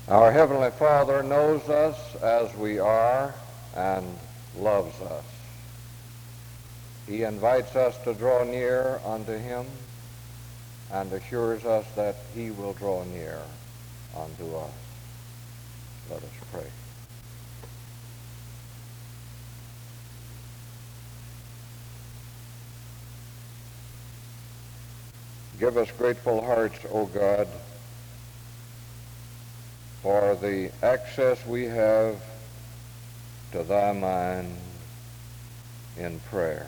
Our Heavenly Father knows us as we are and loves us. He invites us to draw near unto Him and assures us that He will draw near unto us. Let us pray. Give us grateful hearts, O God, for the access we have to Thy mind in prayer.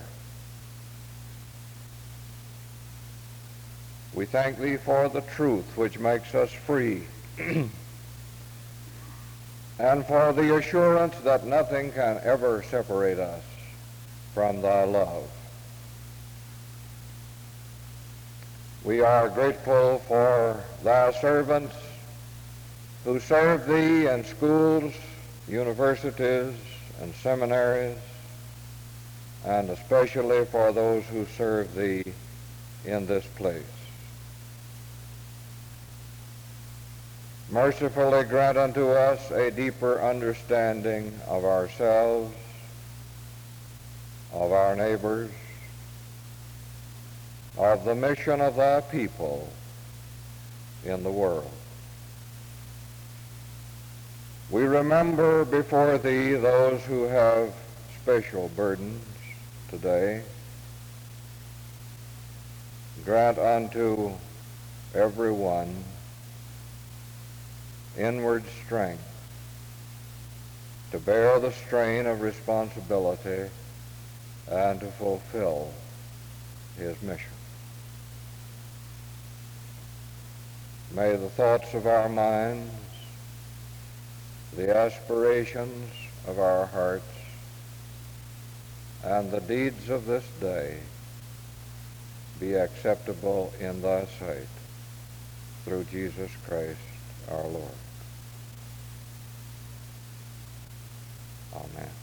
We thank Thee for the truth which makes us free and for the assurance that nothing can ever separate us from Thy love. We are grateful for Thy servants who serve Thee in schools, universities, and seminaries, and especially for those who serve Thee in this place. Mercifully grant unto us a deeper understanding of ourselves, of our neighbors, of the mission of Thy people in the world. We remember before Thee those who have special burdens today. Grant unto everyone inward strength to bear the strain of responsibility and to fulfill his mission. May the thoughts of our minds, the aspirations of our hearts, and the deeds of this day be acceptable in Thy sight, through Jesus Christ our Lord. Amen.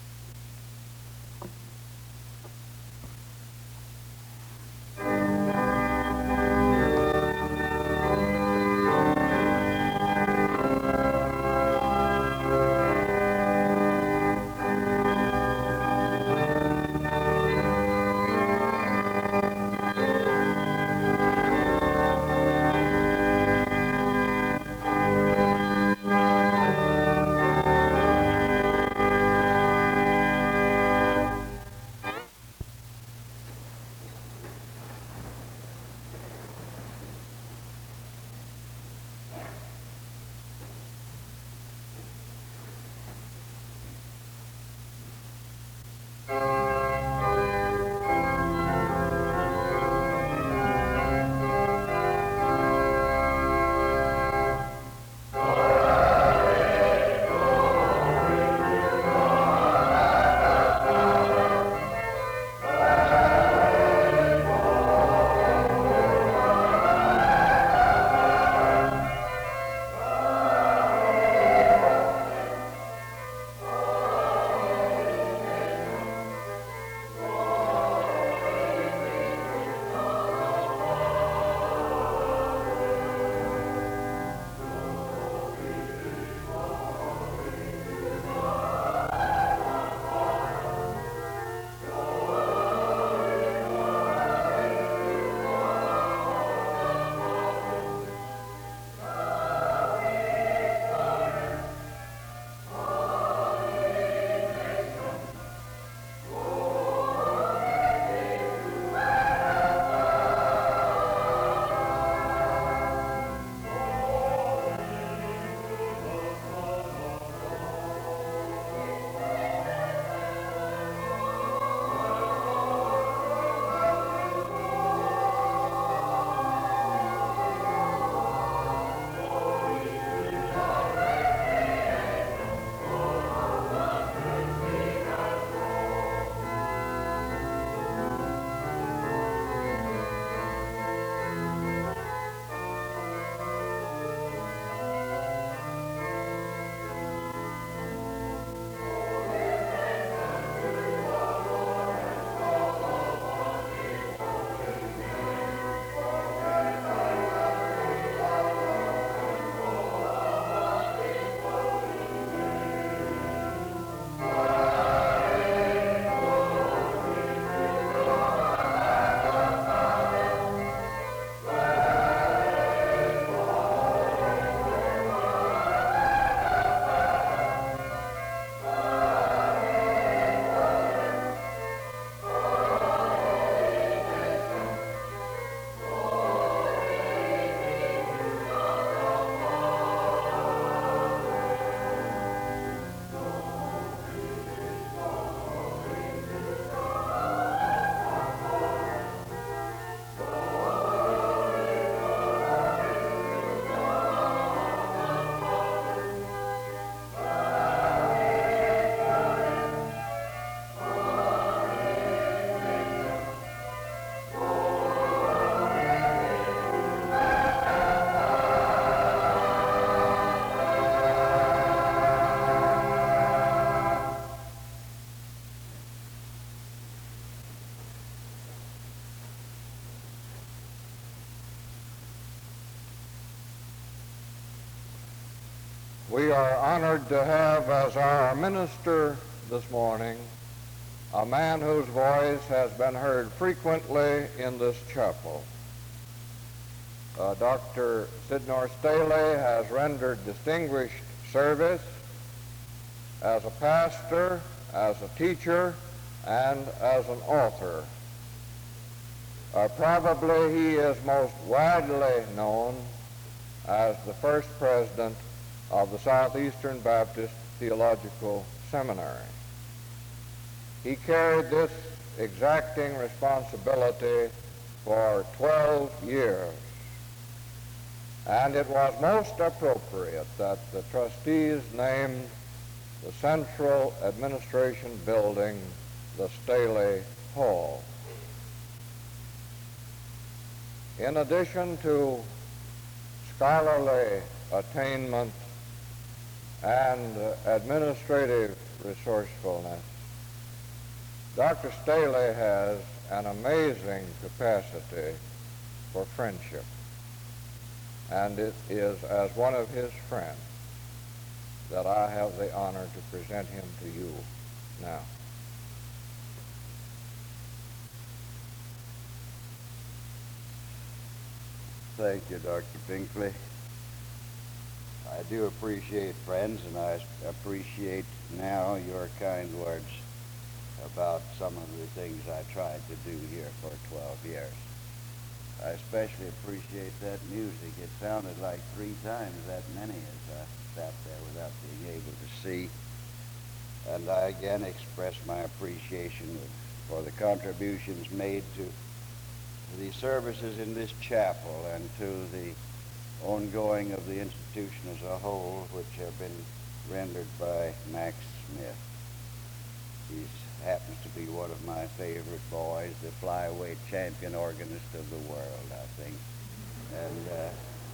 We are honored to have as our minister this morning a man whose voice has been heard frequently in this chapel. Dr. Sydnor Staley has rendered distinguished service as a pastor, as a teacher, and as an author. Probably he is most widely known as the first president of the Southeastern Baptist Theological Seminary. He carried this exacting responsibility for 12 years, and it was most appropriate that the trustees named the Central Administration Building the Staley Hall. In addition to scholarly attainment and administrative resourcefulness, Dr. Staley has an amazing capacity for friendship, and it is as one of his friends that I have the honor to present him to you now. Thank you, Dr. Binkley. I do appreciate friends, and I appreciate now your kind words about some of the things I tried to do here for 12 years. I especially appreciate that music. It sounded like 3 times that many as I sat there without being able to see. And I again express my appreciation for the contributions made to the services in this chapel and to the ongoing of the institution as a whole, which have been rendered by Max Smith. He happens to be one of my favorite boys, the flyweight champion organist of the world, I think. And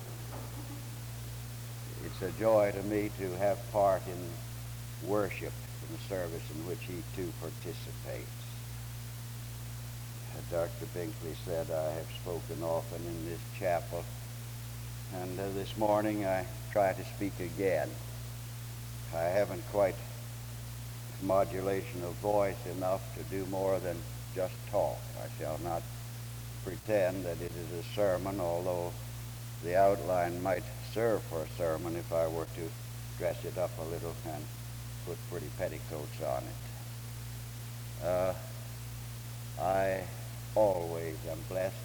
it's a joy to me to have part in worship in the service in which he too participates. Dr. Binkley said I have spoken often in this chapel, and this morning I try to speak again. I haven't quite modulation of voice enough to do more than just talk. I shall not pretend that it is a sermon, although the outline might serve for a sermon if I were to dress it up a little and put pretty petticoats on it. I always am blessed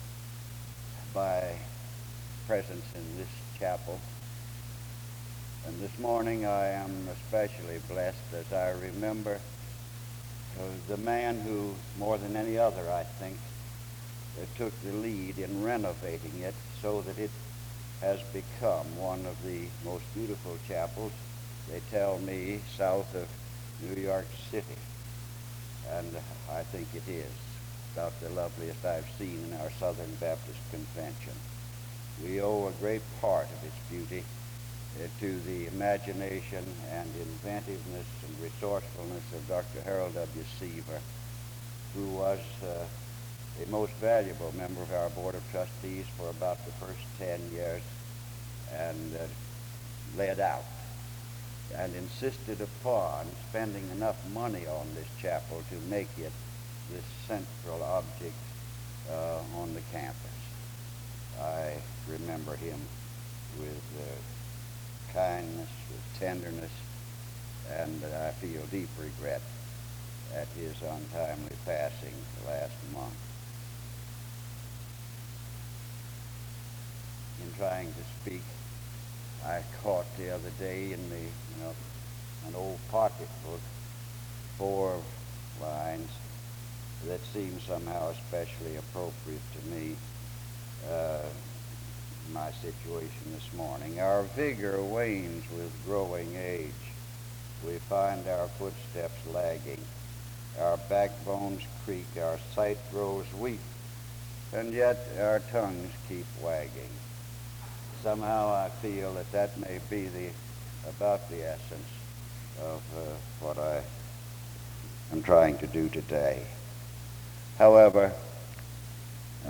by presence in this chapel. And this morning I am especially blessed as I remember the man who, more than any other, I think, took the lead in renovating it so that it has become one of the most beautiful chapels, they tell me, south of New York City. And I think it is about the loveliest I've seen in our Southern Baptist Convention. We owe a great part of its beauty to the imagination and inventiveness and resourcefulness of Dr. Harold W. Seaver, who was a most valuable member of our Board of Trustees for about the first 10 years and led out and insisted upon spending enough money on this chapel to make it this central object on the campus. I remember him with kindness, with tenderness, and I feel deep regret at his untimely passing last month. In trying to speak, I caught the other day in an old pocketbook 4 lines that seem somehow especially appropriate to me, my situation this morning. Our vigor wanes with growing age. We find our footsteps lagging. Our backbones creak. Our sight grows weak. And yet our tongues keep wagging. Somehow I feel that may be about the essence of what I am trying to do today. However,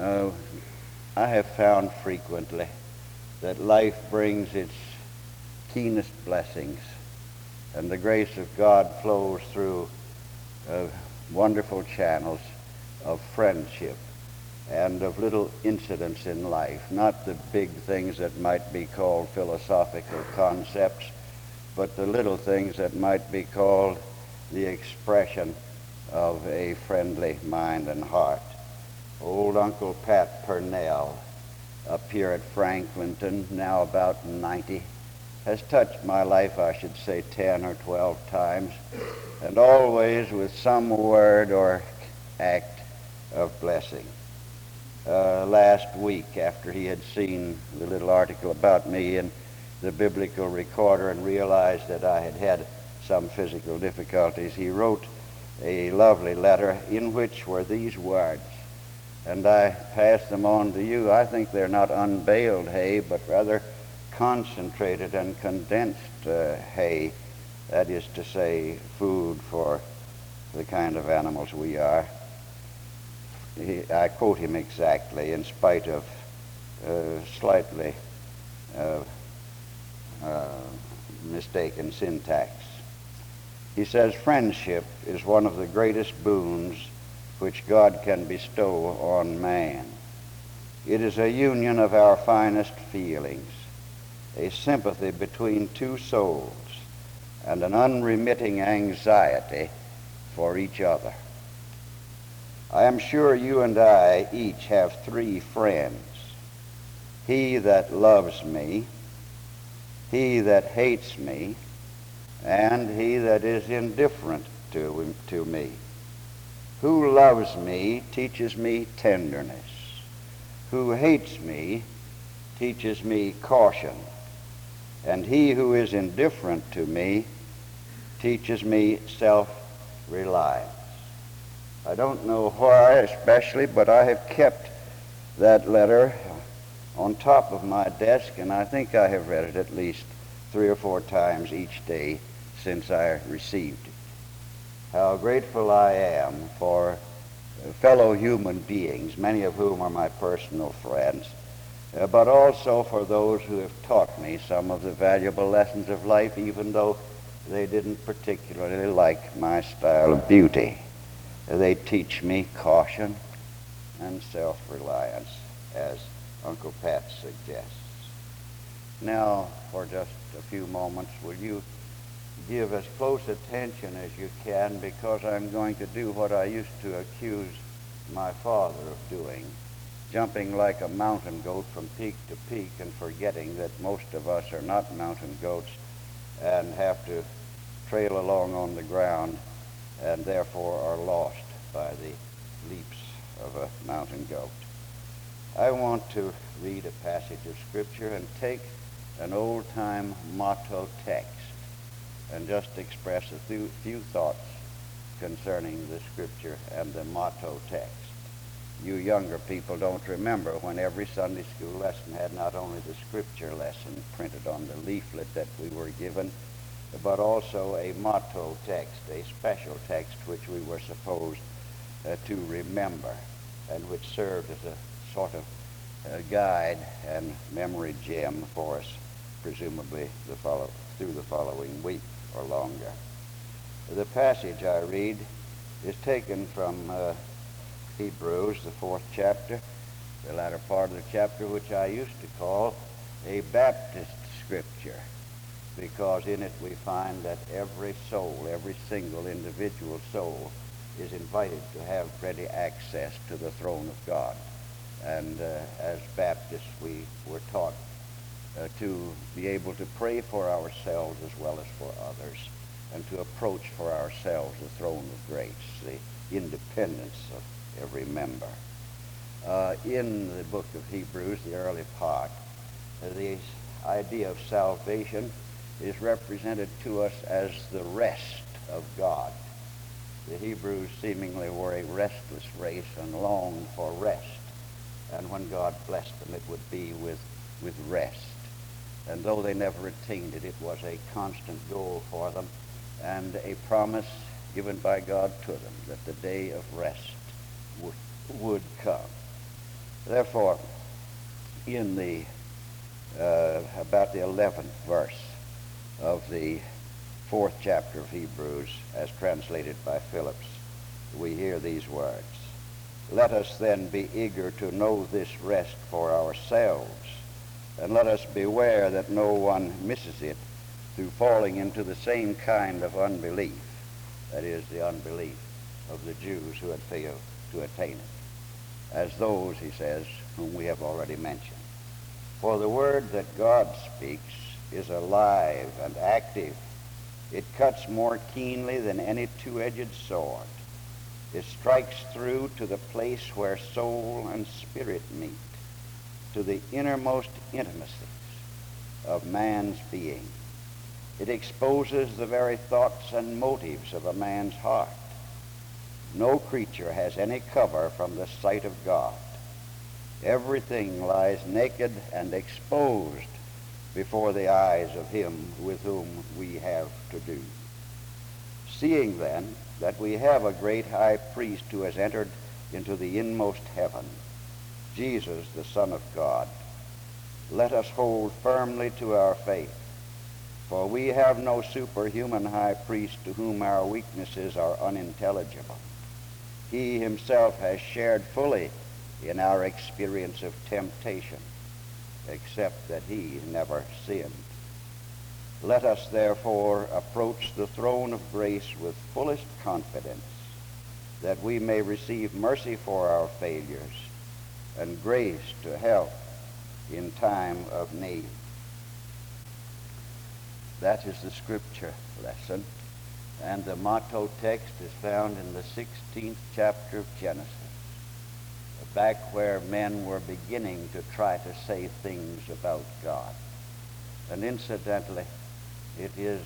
I have found frequently that life brings its keenest blessings. And the grace of God flows through wonderful channels of friendship and of little incidents in life, not the big things that might be called philosophical concepts, but the little things that might be called the expression of a friendly mind and heart. Old Uncle Pat Purnell, up here at Franklinton, now about 90, has touched my life, I should say, 10 or 12 times, and always with some word or act of blessing. Last week, after he had seen the little article about me in the Biblical Recorder and realized that I had had some physical difficulties, he wrote a lovely letter in which were these words, and I pass them on to you. I think they're not unbaled hay, but rather concentrated and condensed hay, that is to say, food for the kind of animals we are. I quote him exactly in spite of slightly mistaken syntax. He says, "Friendship is one of the greatest boons which God can bestow on man. It is a union of our finest feelings, a sympathy between two souls, and an unremitting anxiety for each other. I am sure you and I each have three friends: he that loves me, he that hates me, and he that is indifferent to me. Who loves me teaches me tenderness. Who hates me teaches me caution. And he who is indifferent to me teaches me self-reliance." I don't know why especially, but I have kept that letter on top of my desk, and I think I have read it at least 3 or 4 times each day since I received it. How grateful I am for fellow human beings, many of whom are my personal friends, but also for those who have taught me some of the valuable lessons of life, even though they didn't particularly like my style of beauty. They teach me caution and self-reliance, as Uncle Pat suggests. Now, for just a few moments, will you give as close attention as you can, because I'm going to do what I used to accuse my father of doing, jumping like a mountain goat from peak to peak and forgetting that most of us are not mountain goats and have to trail along on the ground and therefore are lost by the leaps of a mountain goat. I want to read a passage of Scripture and take an old-time motto text and just express a few thoughts concerning the Scripture and the motto text. You younger people don't remember when every Sunday school lesson had not only the Scripture lesson printed on the leaflet that we were given, but also a motto text, a special text which we were supposed to remember, and which served as a sort of guide and memory gem for us, presumably through the following week or longer. The passage I read is taken from Hebrews, the 4th chapter, the latter part of the chapter, which I used to call a Baptist scripture, because in it we find that every soul, every single individual soul, is invited to have ready access to the throne of God. And as Baptists, we were taught to be able to pray for ourselves as well as for others, and to approach for ourselves the throne of grace, the independence of every member. In the book of Hebrews, the early part, the idea of salvation is represented to us as the rest of God. The Hebrews seemingly were a restless race and longed for rest. And when God blessed them, it would be with rest. And though they never attained it, it was a constant goal for them and a promise given by God to them that the day of rest would come. Therefore, in the about the 11th verse of the 4th chapter of Hebrews, as translated by Phillips, we hear these words: "Let us then be eager to know this rest for ourselves, and let us beware that no one misses it through falling into the same kind of unbelief," that is, the unbelief of the Jews who had failed to attain it, "as those," he says, "whom we have already mentioned. For the word that God speaks is alive and active. It cuts more keenly than any two-edged sword. It strikes through to the place where soul and spirit meet, to the innermost intimacies of man's being. It exposes the very thoughts and motives of a man's heart. No creature has any cover from the sight of God. Everything lies naked and exposed before the eyes of him with whom we have to do. Seeing then that we have a great high priest who has entered into the inmost heaven, Jesus, the Son of God, let us hold firmly to our faith. For we have no superhuman high priest to whom our weaknesses are unintelligible. He himself has shared fully in our experience of temptation, except that he never sinned. Let us therefore approach the throne of grace with fullest confidence, that we may receive mercy for our failures and grace to help in time of need." That is the scripture lesson, and the motto text is found in the 16th chapter of Genesis, back where men were beginning to try to say things about God. And incidentally, it is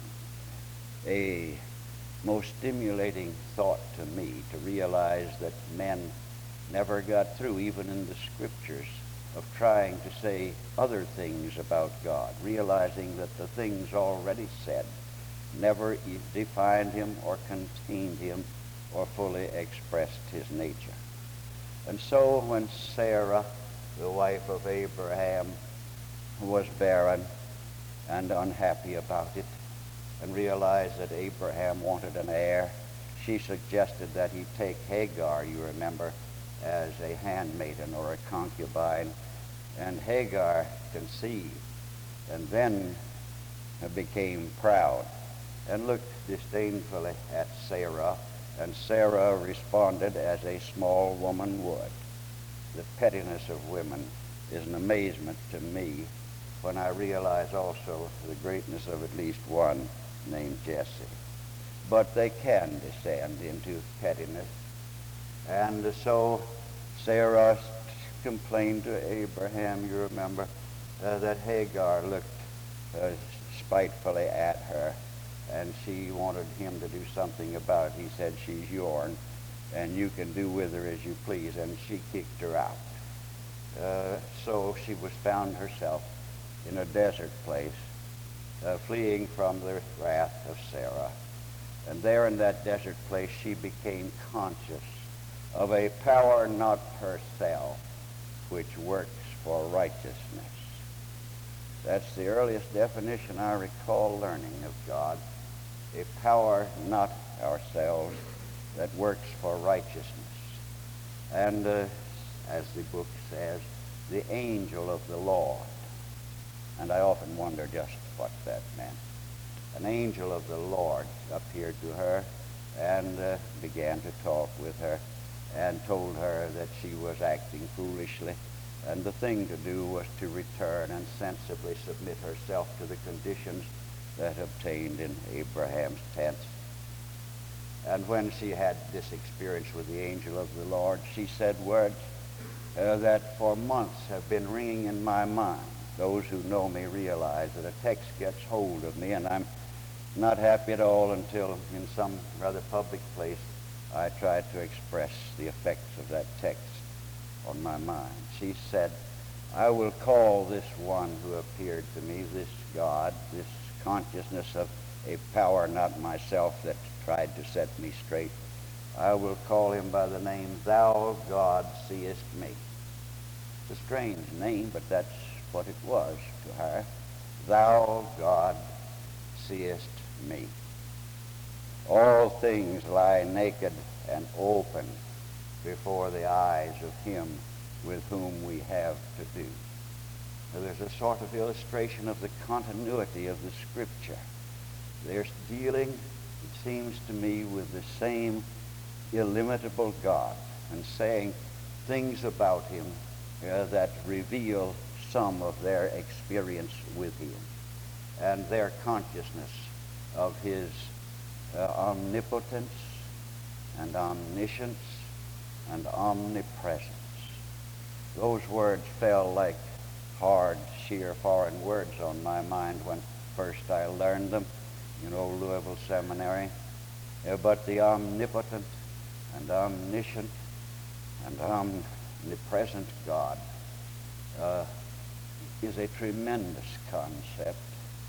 a most stimulating thought to me to realize that men never got through, even in the scriptures, of trying to say other things about God, realizing that the things already said never defined him or contained him or fully expressed his nature. And so when Sarah, the wife of Abraham, was barren and unhappy about it, and realized that Abraham wanted an heir, she suggested that he take Hagar, you remember, as a handmaiden or a concubine. And Hagar conceived and then became proud and looked disdainfully at Sarah, and Sarah responded as a small woman would. The pettiness of women is an amazement to me when I realize also the greatness of at least one named Jesse. But they can descend into pettiness. And so Sarah complained to Abraham, you remember, that Hagar looked spitefully at her, and she wanted him to do something about it. He said, "She's yourn, and you can do with her as you please," and she kicked her out. So she was found herself in a desert place, fleeing from the wrath of Sarah. And there in that desert place she became conscious of a power not herself, which works for righteousness. That's the earliest definition I recall learning of God. A power not ourselves that works for righteousness. And as the book says, the angel of the Lord. And I often wonder just what that meant. An angel of the Lord appeared to her and began to talk with her and told her that she was acting foolishly, and the thing to do was to return and sensibly submit herself to the conditions that obtained in Abraham's tent. And when she had this experience with the angel of the Lord, she said words that for months have been ringing in my mind. Those who know me realize that a text gets hold of me, and I'm not happy at all until in some rather public place I try to express the effects of that text on my mind. She said, "I will call this one who appeared to me, this God, this consciousness of a power not myself that tried to set me straight, I will call him by the name, Thou, God, seest me." It's a strange name, but that's what it was to her. Thou, God, seest me. All things lie naked and open before the eyes of him with whom we have to do. Now, there's a sort of illustration of the continuity of the Scripture. They're dealing, it seems to me, with the same illimitable God and saying things about him that reveal some of their experience with him and their consciousness of his omnipotence and omniscience and omnipresence. Those words fell like hard, sheer foreign words on my mind when first I learned them in old Louisville Seminary. But the omnipotent and omniscient and omnipresent God is a tremendous concept.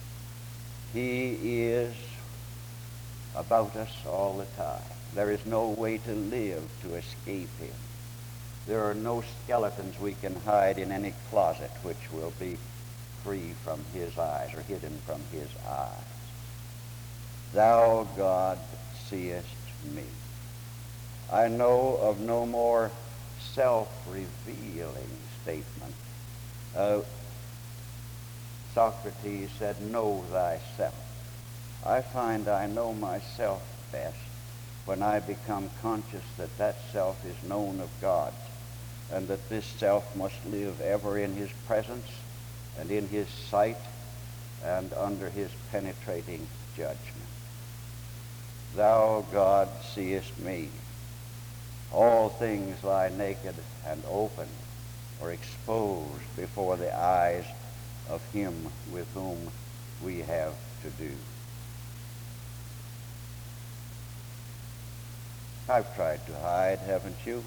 He is about us all the time. There is no way to live to escape him. There are no skeletons we can hide in any closet which will be free from his eyes or hidden from his eyes. Thou, God, seest me. I know of no more self-revealing statement. Socrates said, know thyself. I find I know myself best when I become conscious that that self is known of God, and that this self must live ever in his presence and in his sight and under his penetrating judgment. Thou, God, seest me. All things lie naked and open or exposed before the eyes of him with whom we have to do. I've tried to hide, haven't you?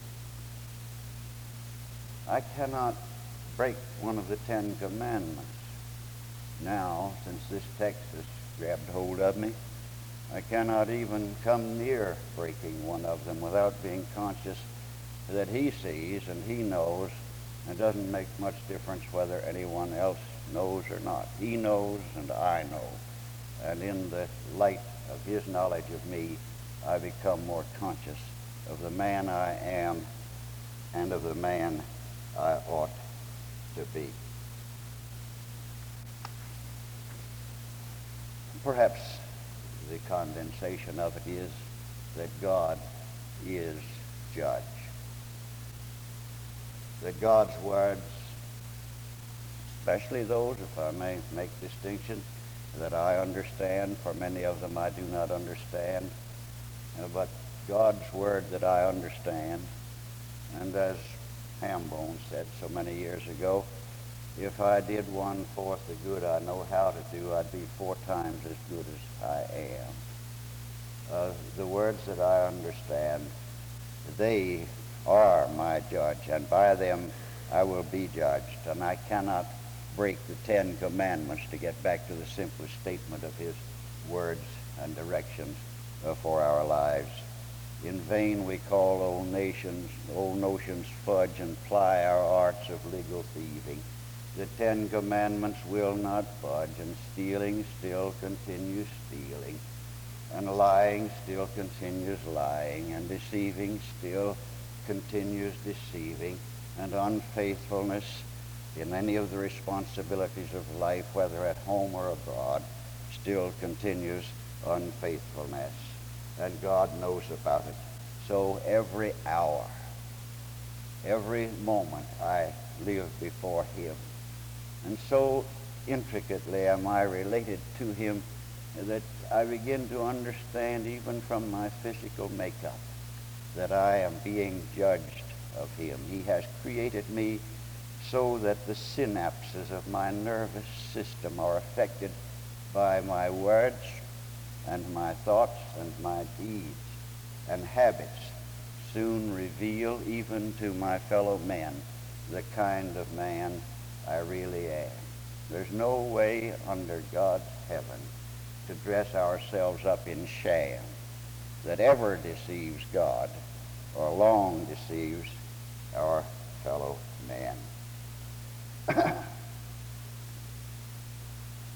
I cannot break one of the Ten Commandments. Now, since this text has grabbed hold of me, I cannot even come near breaking one of them without being conscious that he sees and he knows. It doesn't make much difference whether anyone else knows or not. He knows and I know. And in the light of his knowledge of me, I become more conscious of the man I am and of the man I ought to be. Perhaps the condensation of it is that God is judge. That God's words, especially those, if I may make distinction, that I understand, for many of them I do not understand, but God's word that I understand, and as Hambone said so many years ago, if I did 1/4 the good I know how to do, I'd be 4 times as good as I am. The words that I understand, they are my judge, and by them I will be judged. And I cannot break the 10 Commandments to get back to the simplest statement of his words and directions for our lives. In vain we call old notions fudge and ply our arts of legal thieving. The 10 Commandments will not budge, and stealing still continues stealing, and lying still continues lying, and deceiving still continues deceiving, and unfaithfulness in any of the responsibilities of life, whether at home or abroad, still continues unfaithfulness. And God knows about it. So every hour, every moment I live before him. And so intricately am I related to him that I begin to understand, even from my physical makeup, that I am being judged of him. He has created me so that the synapses of my nervous system are affected by my words and my thoughts and my deeds, and habits soon reveal even to my fellow men the kind of man I really am. There's no way under God's heaven to dress ourselves up in sham that ever deceives God or long deceives our fellow man.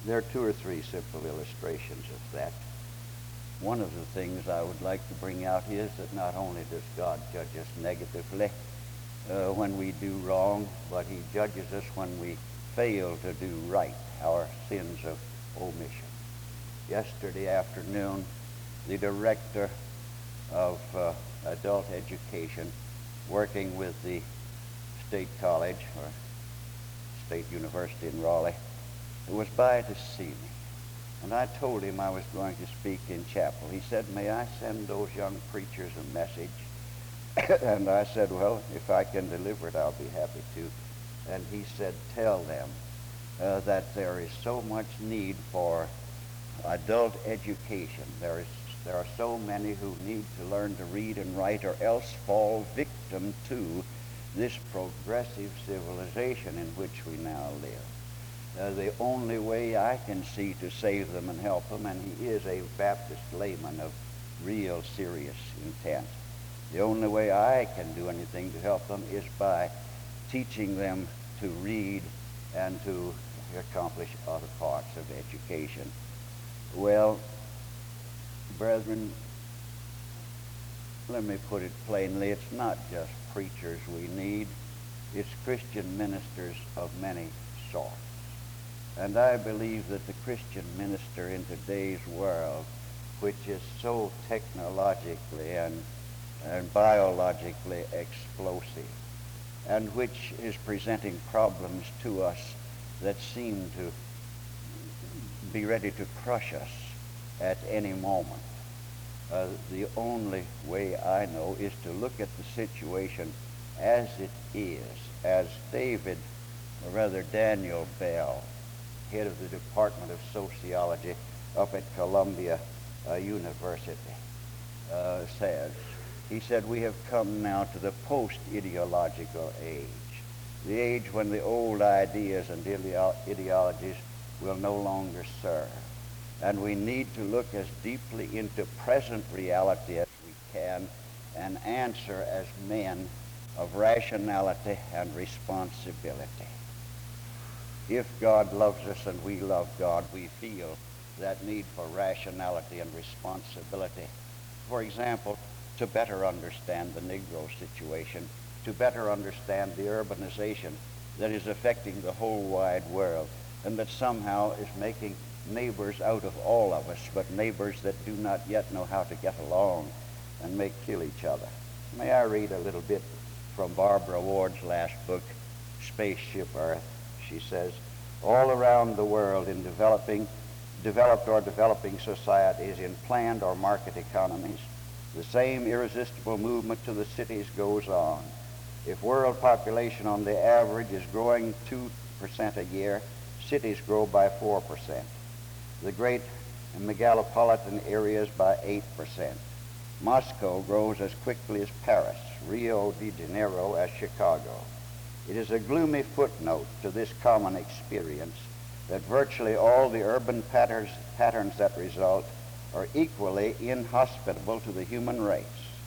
There are two or three simple illustrations of that. One of the things I would like to bring out is that not only does God judge us negatively when we do wrong, but he judges us when we fail to do right, our sins of omission. Yesterday afternoon, the director of adult education working with the State College or State University in Raleigh was by to see me. And I told him I was going to speak in chapel. He said, "May I send those young preachers a message?" And I said, "Well, if I can deliver it, I'll be happy to." And he said, "Tell them that there is so much need for adult education. There are so many who need to learn to read and write or else fall victim to this progressive civilization in which we now live. The only way I can see to save them and help them," and he is a Baptist layman of real serious intent, "the only way I can do anything to help them is by teaching them to read and to accomplish other parts of education." Well, brethren, let me put it plainly. It's not just preachers we need. It's Christian ministers of many sorts. And I believe that the Christian minister in today's world, which is so technologically and biologically explosive, and which is presenting problems to us that seem to be ready to crush us at any moment, the only way I know is to look at the situation as it is, as David, or rather Daniel Bell, head of the Department of Sociology up at Columbia University, says. He said, "We have come now to the post-ideological age, the age when the old ideas and ideologies will no longer serve. And we need to look as deeply into present reality as we can and answer as men of rationality and responsibility. If God loves us and we love God, we feel that need for rationality and responsibility. For example, to better understand the Negro situation, to better understand the urbanization that is affecting the whole wide world, and that somehow is making neighbors out of all of us, but neighbors that do not yet know how to get along and may kill each other." May I read a little bit from Barbara Ward's last book, Spaceship Earth? She says, "All around the world in developed or developing societies, in planned or market economies, the same irresistible movement to the cities goes on. If world population on the average is growing 2% a year, cities grow by 4%. The great megalopolitan areas by 8%. Moscow grows as quickly as Paris, Rio de Janeiro as Chicago. It is a gloomy footnote to this common experience that virtually all the urban patterns that result are equally inhospitable to the human race.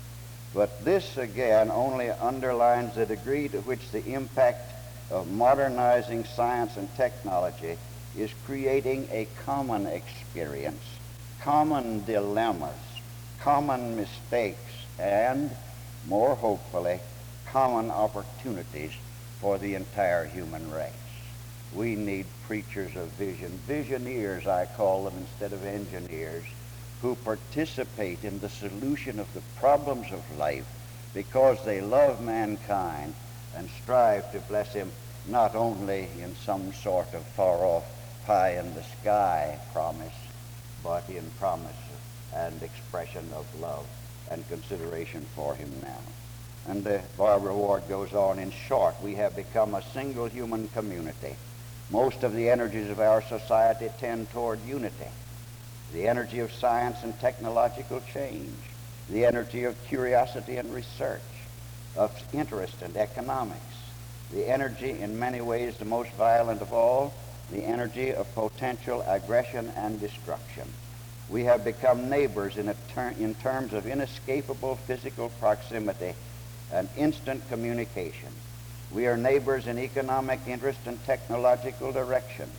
But this again only underlines the degree to which the impact of modernizing science and technology is creating a common experience, common dilemmas, common mistakes, and, more hopefully, common opportunities for the entire human race. We need preachers of vision, visioneers I call them instead of engineers, who participate in the solution of the problems of life because they love mankind and strive to bless him not only in some sort of far-off pie-in-the-sky promise, but in promise and expression of love and consideration for him now." And Barbara Ward goes on, "In short, we have become a single human community. Most of the energies of our society tend toward unity. The energy of science and technological change, the energy of curiosity and research, of interest and economics, the energy, in many ways the most violent of all, the energy of potential aggression and destruction. We have become neighbors in terms of inescapable physical proximity and instant communication. We are neighbors in economic interest and technological direction.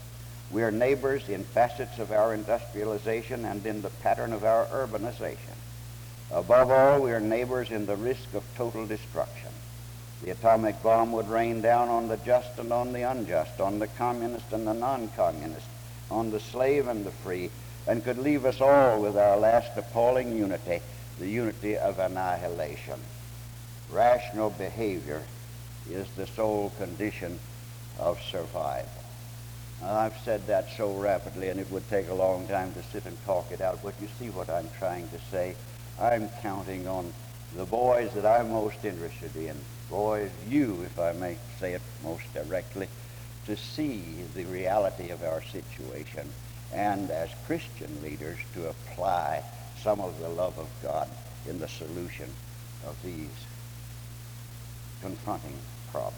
We are neighbors in facets of our industrialization and in the pattern of our urbanization. Above all, we are neighbors in the risk of total destruction. The atomic bomb would rain down on the just and on the unjust, on the communist and the non-communist, on the slave and the free, and could leave us all with our last appalling unity, the unity of annihilation. Rational behavior is the sole condition of survival. Now, I've said that so rapidly, and it would take a long time to sit and talk it out, but you see what I'm trying to say. I'm counting on the boys that I'm most interested in, boys, you, if I may say it most directly, to see the reality of our situation, and as Christian leaders to apply some of the love of God in the solution of these confronting problems.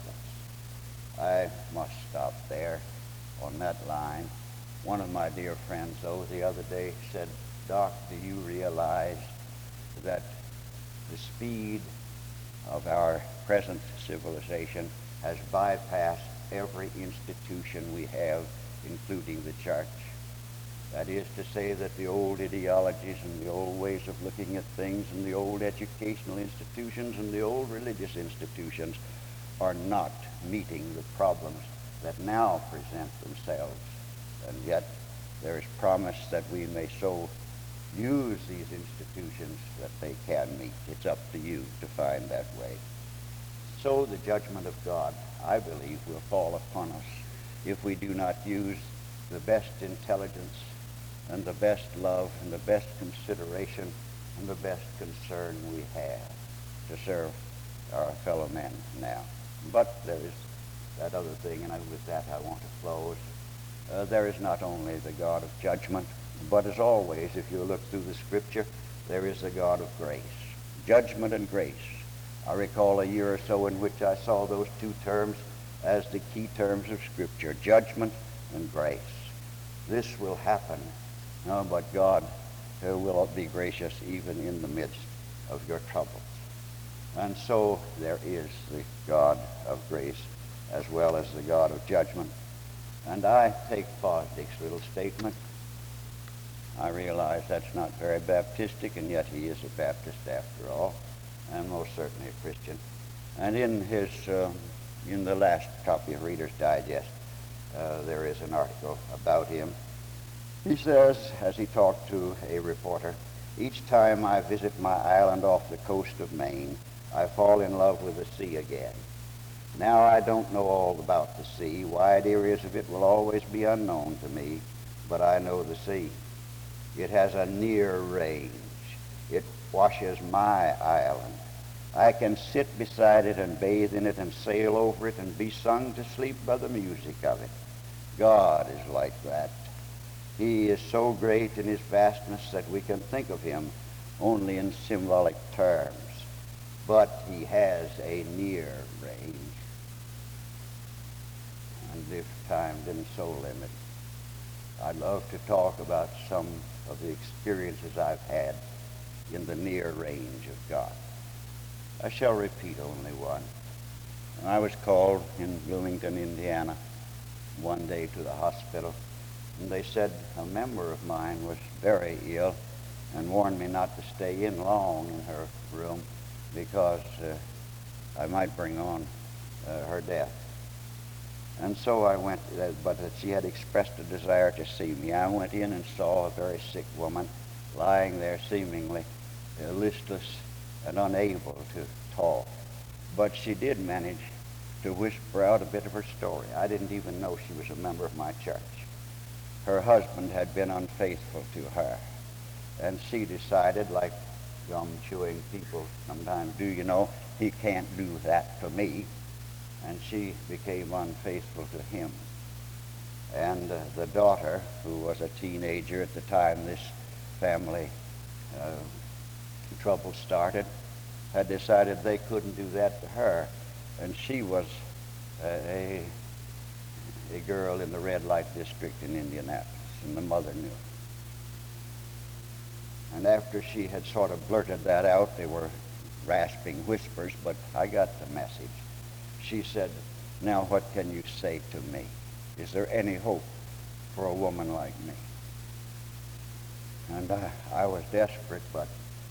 I must stop there on that line. One of my dear friends, though, the other day said, "Doc, do you realize that the speed of our present civilization has bypassed every institution we have, including the church? That is to say that the old ideologies and the old ways of looking at things and the old educational institutions and the old religious institutions are not meeting the problems that now present themselves. And yet there is promise that we may so use these institutions that they can meet. It's up to you to find that way." So the judgment of God, I believe, will fall upon us if we do not use the best intelligence and the best love and the best consideration and the best concern we have to serve our fellow men now. But there is that other thing, and with that I want to close. There is not only the God of judgment, but as always, if you look through the Scripture, there is the God of grace, judgment and grace. I recall a year or so in which I saw those two terms as the key terms of Scripture, judgment and grace. This will happen, but God will be gracious even in the midst of your troubles. And so there is the God of grace as well as the God of judgment. And I take Fosdick's little statement. I realize that's not very Baptistic, and yet he is a Baptist after all, and most certainly a Christian. And in his, in the last copy of Reader's Digest, there is an article about him. He says, as he talked to a reporter, "Each time I visit my island off the coast of Maine, I fall in love with the sea again. Now I don't know all about the sea. Wide areas of it will always be unknown to me, but I know the sea. It has a near range. It washes my island. I can sit beside it and bathe in it and sail over it and be sung to sleep by the music of it. God is like that. He is so great in his vastness that we can think of him only in symbolic terms, but he has a near range." And if time didn't so limit, I'd love to talk about some of the experiences I've had in the near range of God. I shall repeat only one. I was called in Bloomington, Indiana, one day to the hospital, and they said a member of mine was very ill and warned me not to stay in long in her room because I might bring on her death. And so I went, but she had expressed a desire to see me. I went in and saw a very sick woman lying there seemingly listless and unable to talk. But she did manage to whisper out a bit of her story. I didn't even know she was a member of my church. Her husband had been unfaithful to her, and she decided, like gum-chewing people sometimes do, he can't do that to me. And she became unfaithful to him. And the daughter, who was a teenager at the time this family trouble started, had decided they couldn't do that to her. And she was a girl in the red light district in Indianapolis, and the mother knew. And after she had sort of blurted that out, they were rasping whispers, but I got the message. She said, "Now what can you say to me? Is there any hope?" for a woman like me. And I was desperate, but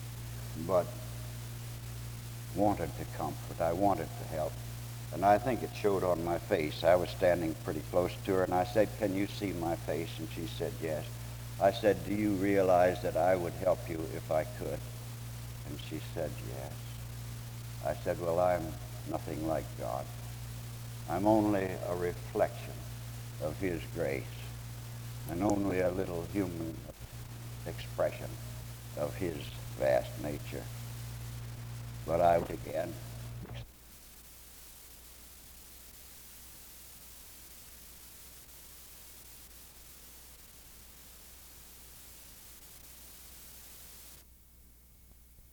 wanted to comfort. I wanted to help. And I think it showed on my face. I was standing pretty close to her, and I said, "Can you see my face?" And she said, "Yes." I said, "Do you realize that I would help you if I could?" And she said, "Yes." I said, "Well, I'm nothing like God. I'm only a reflection of his grace and only a little human expression of his vast nature. But I would again